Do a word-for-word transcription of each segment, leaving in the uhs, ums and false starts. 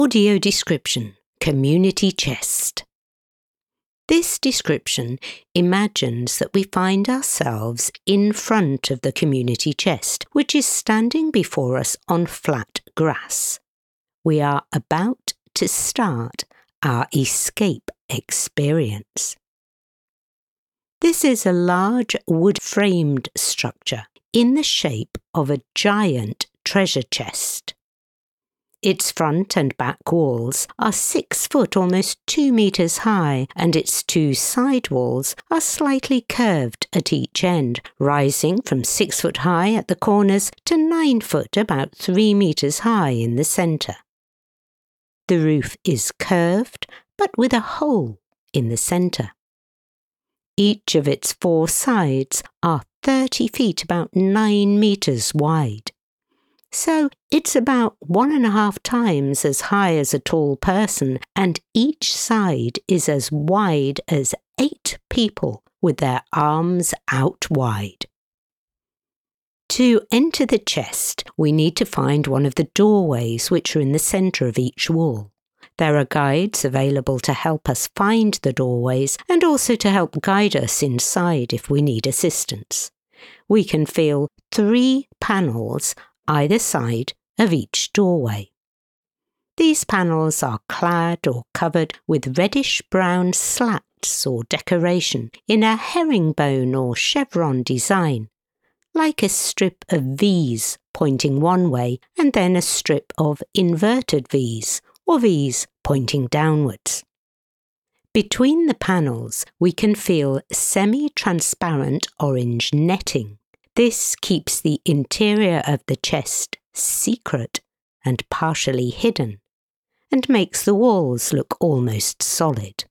Audio description: Community chest. This description imagines that we find ourselves in front of the community chest, which is standing before us on flat grass. We are about to start our escape experience. This is a large wood-framed structure in the shape of a giant treasure chest. Its front and back walls are six foot, almost two metres high, and its two side walls are slightly curved at each end, rising from six foot high at the corners to nine foot, about three metres high in the centre. The roof is curved, but with a hole in the centre. Each of its four sides are thirty feet, about nine metres wide. So it's about one and a half times as high as a tall person, and each side is as wide as eight people with their arms out wide. To enter the chest, we need to find one of the doorways which are in the centre of each wall. There are guides available to help us find the doorways and also to help guide us inside if we need assistance. We can feel three panels either side of each doorway. These panels are clad or covered with reddish-brown slats or decoration in a herringbone or chevron design, like a strip of V's pointing one way and then a strip of inverted V's or V's pointing downwards. Between the panels, we can feel semi-transparent orange netting. This keeps the interior of the chest secret and partially hidden, and makes the walls look almost solid.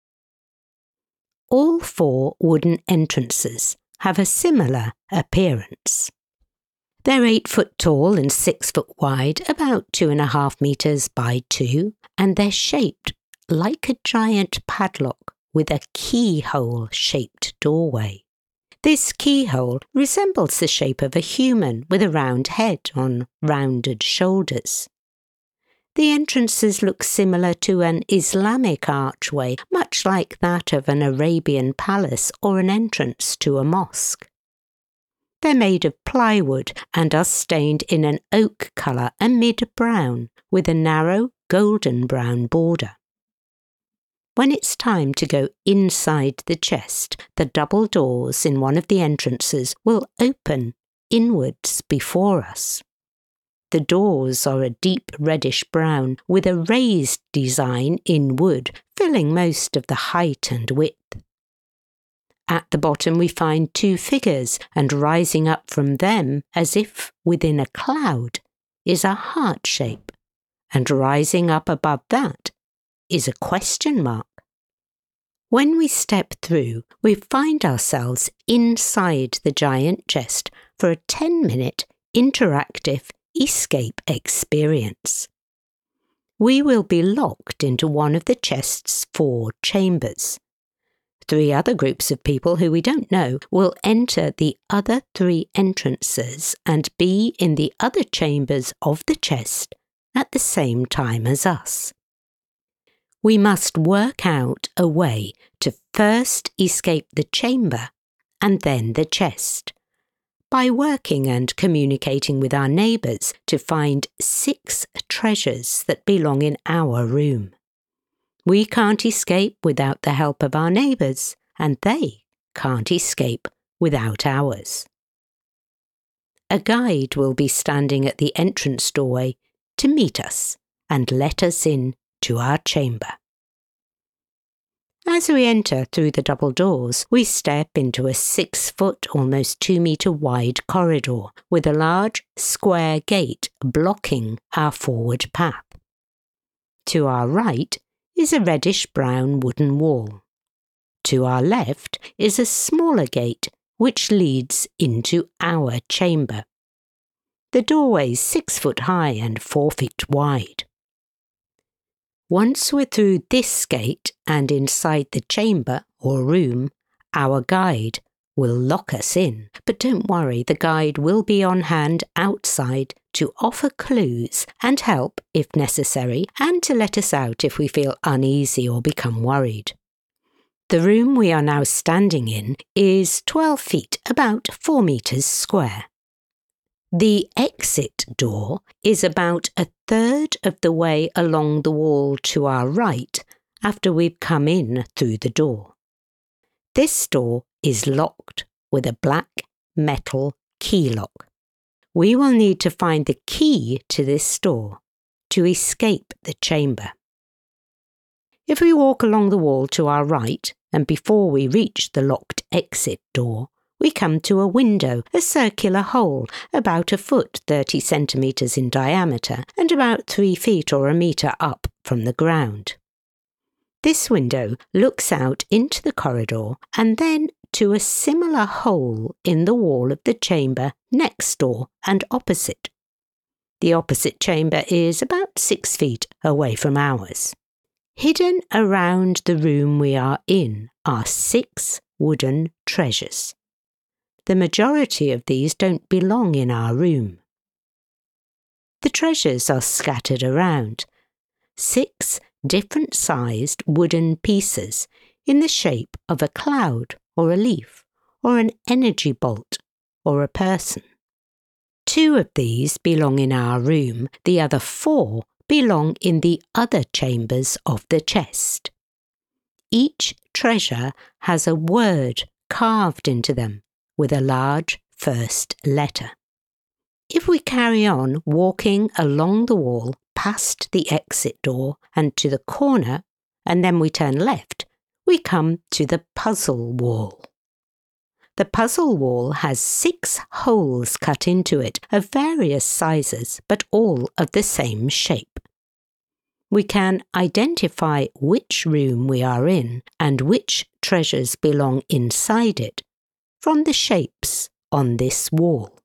All four wooden entrances have a similar appearance. They're eight foot tall and six foot wide, about two and a half metres by two, and they're shaped like a giant padlock with a keyhole-shaped doorway. This keyhole resembles the shape of a human with a round head on rounded shoulders. The entrances look similar to an Islamic archway, much like that of an Arabian palace or an entrance to a mosque. They're made of plywood and are stained in an oak colour, a mid-brown, with a narrow golden brown border. When it's time to go inside the chest, the double doors in one of the entrances will open inwards before us. The doors are a deep reddish brown with a raised design in wood, filling most of the height and width. At the bottom we find two figures, and rising up from them, as if within a cloud, is a heart shape, and rising up above that is a question mark. When we step through, we find ourselves inside the giant chest for a ten-minute interactive escape experience. We will be locked into one of the chest's four chambers. Three other groups of people who we don't know will enter the other three entrances and be in the other chambers of the chest at the same time as us. We must work out a way to first escape the chamber and then the chest, by working and communicating with our neighbours to find six treasures that belong in our room. We can't escape without the help of our neighbours, and they can't escape without ours. A guide will be standing at the entrance doorway to meet us and let us in to our chamber. As we enter through the double doors, we step into a six-foot, almost two-metre wide corridor with a large square gate blocking our forward path. To our right is a reddish-brown wooden wall. To our left is a smaller gate which leads into our chamber. The doorway is six foot high and four feet wide. Once we're through this gate and inside the chamber or room, our guide will lock us in, but don't worry, the guide will be on hand outside to offer clues and help if necessary, and to let us out if we feel uneasy or become worried. The room we are now standing in is twelve feet, about four metres square. The exit door is about a third of the way along the wall to our right after we've come in through the door. This door is locked with a black metal key lock. We will need to find the key to this door to escape the chamber. If we walk along the wall to our right, and before we reach the locked exit door, we come to a window, a circular hole, about a foot thirty centimetres in diameter and about three feet or a metre up from the ground. This window looks out into the corridor and then to a similar hole in the wall of the chamber next door and opposite. The opposite chamber is about six feet away from ours. Hidden around the room we are in are six wooden treasures. The majority of these don't belong in our room. The treasures are scattered around. Six different-sized wooden pieces in the shape of a cloud or a leaf or an energy bolt or a person. Two of these belong in our room, the other four belong in the other chambers of the chest. Each treasure has a word carved into them with a large first letter. If we carry on walking along the wall past the exit door and to the corner, and then we turn left, we come to the puzzle wall. The puzzle wall has six holes cut into it of various sizes, but all of the same shape. We can identify which room we are in and which treasures belong inside it from the shapes on this wall.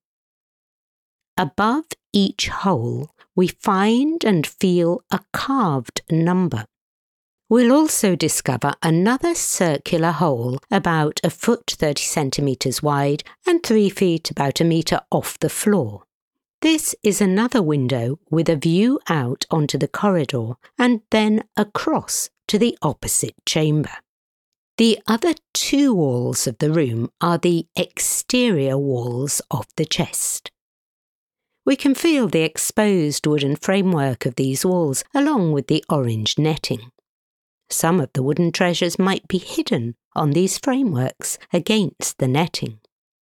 Above each hole, we find and feel a carved number. We'll also discover another circular hole about a foot thirty centimetres wide and three feet about a metre off the floor. This is another window with a view out onto the corridor and then across to the opposite chamber. The other two walls of the room are the exterior walls of the chest. We can feel the exposed wooden framework of these walls along with the orange netting. Some of the wooden treasures might be hidden on these frameworks against the netting.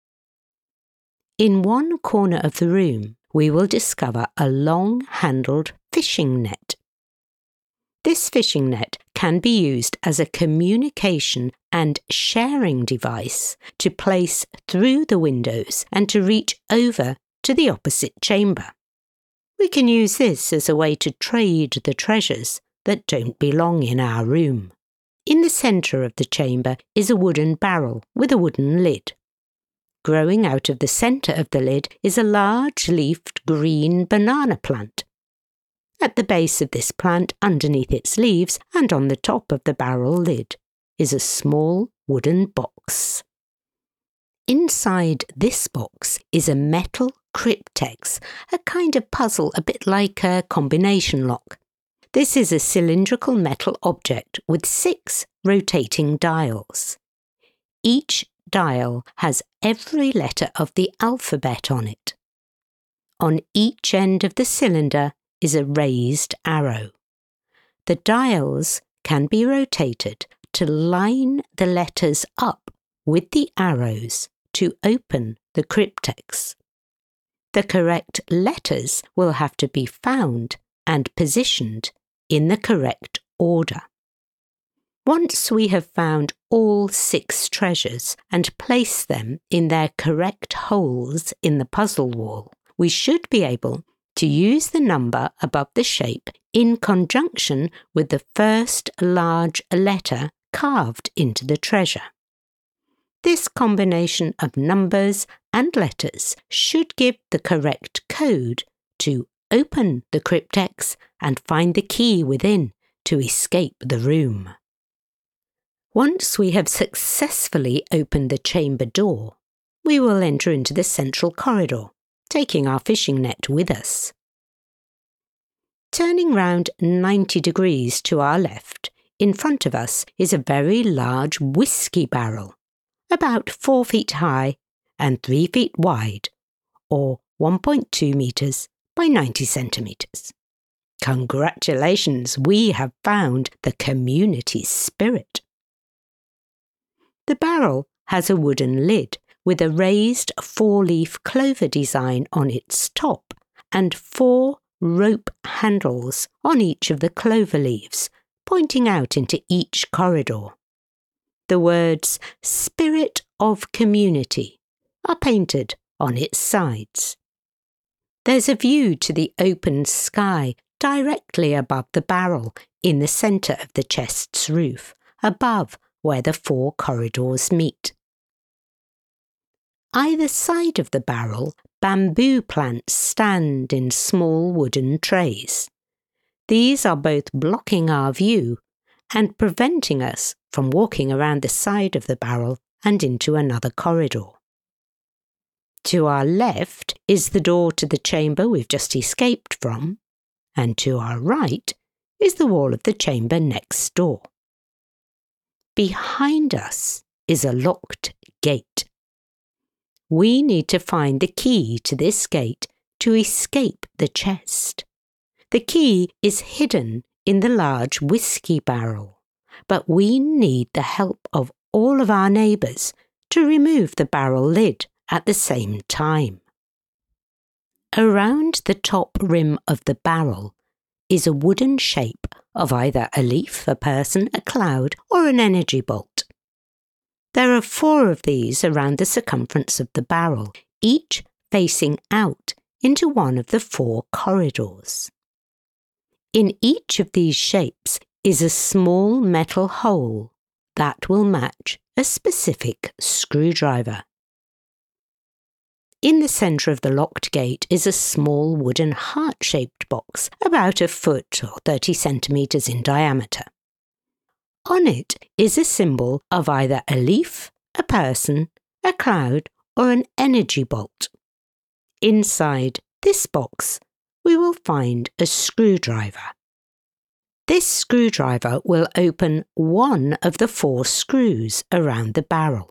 In one corner of the room, we will discover a long-handled fishing net. This fishing net can be used as a communication and sharing device to place through the windows and to reach over to the opposite chamber. We can use this as a way to trade the treasures that don't belong in our room. In the centre of the chamber is a wooden barrel with a wooden lid. Growing out of the centre of the lid is a large-leafed green banana plant. At the base of this plant, underneath its leaves and on the top of the barrel lid, is a small wooden box. Inside this box is a metal cryptex, a kind of puzzle a bit like a combination lock. This is a cylindrical metal object with six rotating dials. Each dial has every letter of the alphabet on it. On each end of the cylinder is a raised arrow. The dials can be rotated to line the letters up with the arrows to open the cryptex. The correct letters will have to be found and positioned in the correct order. Once we have found all six treasures and placed them in their correct holes in the puzzle wall, we should be able to use the number above the shape in conjunction with the first large letter carved into the treasure. This combination of numbers and letters should give the correct code to open the cryptex and find the key within to escape the room. Once we have successfully opened the chamber door, we will enter into the central corridor, taking our fishing net with us. Turning round ninety degrees to our left, in front of us is a very large whiskey barrel, about four feet high and three feet wide, or one point two metres by ninety centimetres. Congratulations, we have found the community spirit. The barrel has a wooden lid with a raised four-leaf clover design on its top and four rope handles on each of the clover leaves, pointing out into each corridor. The words Spirit of Community are painted on its sides. There's a view to the open sky directly above the barrel in the centre of the chest's roof, above where the four corridors meet. Either side of the barrel, bamboo plants stand in small wooden trays. These are both blocking our view and preventing us from walking around the side of the barrel and into another corridor. To our left is the door to the chamber we've just escaped from, and to our right is the wall of the chamber next door. Behind us is a locked gate. We need to find the key to this gate to escape the chest. The key is hidden in the large whiskey barrel, but we need the help of all of our neighbours to remove the barrel lid at the same time. Around the top rim of the barrel is a wooden shape of either a leaf, a person, a cloud, or an energy bolt. There are four of these around the circumference of the barrel, each facing out into one of the four corridors. In each of these shapes is a small metal hole that will match a specific screwdriver. In the centre of the locked gate is a small wooden heart-shaped box, about a foot or thirty centimetres in diameter. On it is a symbol of either a leaf, a person, a cloud, or an energy bolt. Inside this box, we will find a screwdriver. This screwdriver will open one of the four screws around the barrel.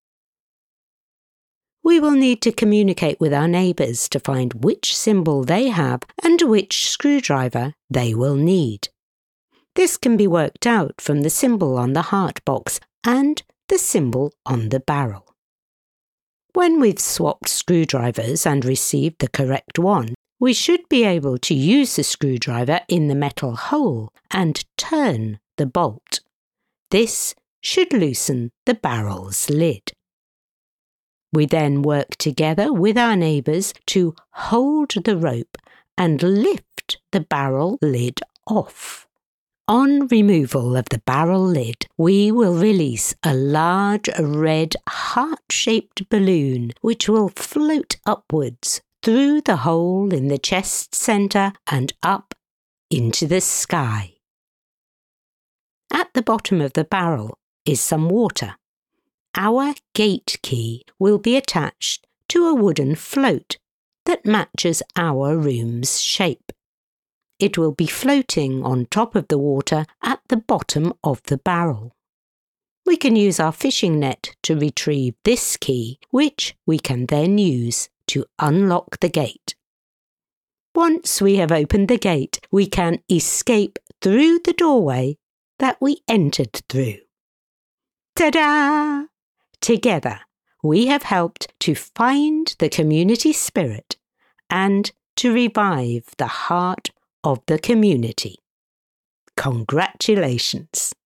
We will need to communicate with our neighbours to find which symbol they have and which screwdriver they will need. This can be worked out from the symbol on the heart box and the symbol on the barrel. When we've swapped screwdrivers and received the correct one, we should be able to use the screwdriver in the metal hole and turn the bolt. This should loosen the barrel's lid. We then work together with our neighbours to hold the rope and lift the barrel lid off. On removal of the barrel lid, we will release a large red heart-shaped balloon which will float upwards through the hole in the chest centre and up into the sky. At the bottom of the barrel is some water. Our gate key will be attached to a wooden float that matches our room's shape. It will be floating on top of the water at the bottom of the barrel. We can use our fishing net to retrieve this key, which we can then use to unlock the gate. Once we have opened the gate, we can escape through the doorway that we entered through. Ta-da! Together, we have helped to find the community spirit and to revive the heart of the community. Congratulations!